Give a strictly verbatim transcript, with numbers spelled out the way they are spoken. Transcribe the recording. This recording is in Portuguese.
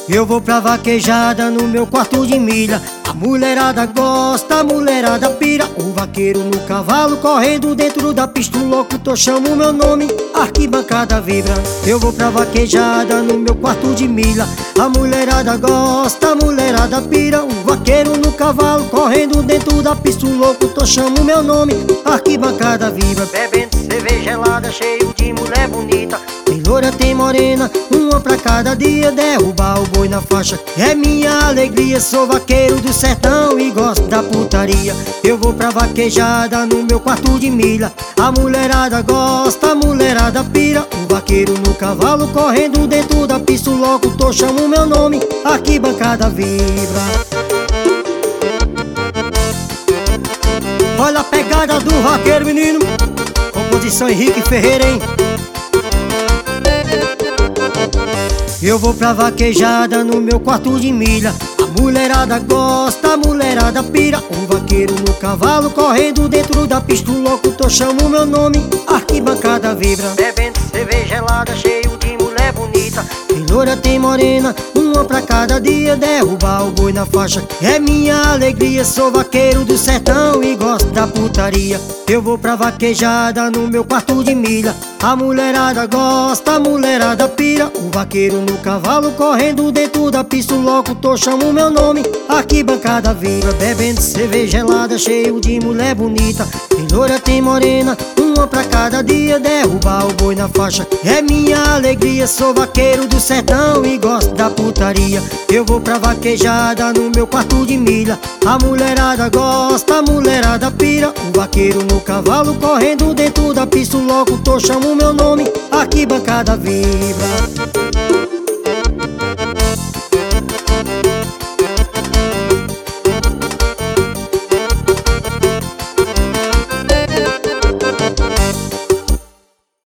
Eu vou pra vaquejada no meu quarto de milha. A mulherada gosta, a mulherada pira. O vaqueiro no cavalo correndo dentro da pista. O locutor chama o meu nome, arquibancada vibra. Eu vou pra vaquejada no meu quarto de milha. A mulherada gosta, a mulherada pira. O vaqueiro no cavalo correndo dentro da pista. O locutor chama o meu nome, arquibancada vibra. Bebendo cerveja gelada, cheio de mulher bonita. Tem loura, tem morena, uma pra cada dia. Derrubar o boi na faixa é minha alegria. Sou vaqueiro do sertão e gosto da putaria. Eu vou pra vaquejada no meu quarto de milha. A mulherada gosta, a mulherada pira. O vaqueiro no cavalo correndo dentro da pista. O locutor chama o meu nome, arquibancada vibra. Olha a pegada do vaqueiro, menino. Composição Henrique Ferreira, hein? Eu vou pra vaquejada no meu quarto de milha. A mulherada gosta, a mulherada pira. Um vaqueiro no cavalo correndo dentro da pista. O locutor chama o meu nome, arquibancada vibra. Bebendo cerveja gelada, cheio de mulher bonita. Tem loura, tem morena, uma pra cada dia. Derrubar o boi na faixa é minha alegria. Sou vaqueiro do sertão e gosto da putaria. Eu vou pra vaquejada no meu quarto de milha. A mulherada gosta, a mulherada pira. O vaqueiro no cavalo correndo dentro da pista. O locutor chama o meu nome, arquibancada vibra. Bebendo cerveja gelada, cheio de mulher bonita. Tem loura, tem morena, uma pra cada dia. Derrubar o boi na faixa é minha alegria. Sou vaqueiro do sertão e gosto da putaria. Eu vou pra vaquejada no meu quarto de milha. A mulherada gosta, a mulherada pira. O vaqueiro no cavalo correndo dentro da pista. O locutor chama o meu nome, arquibancada vibra.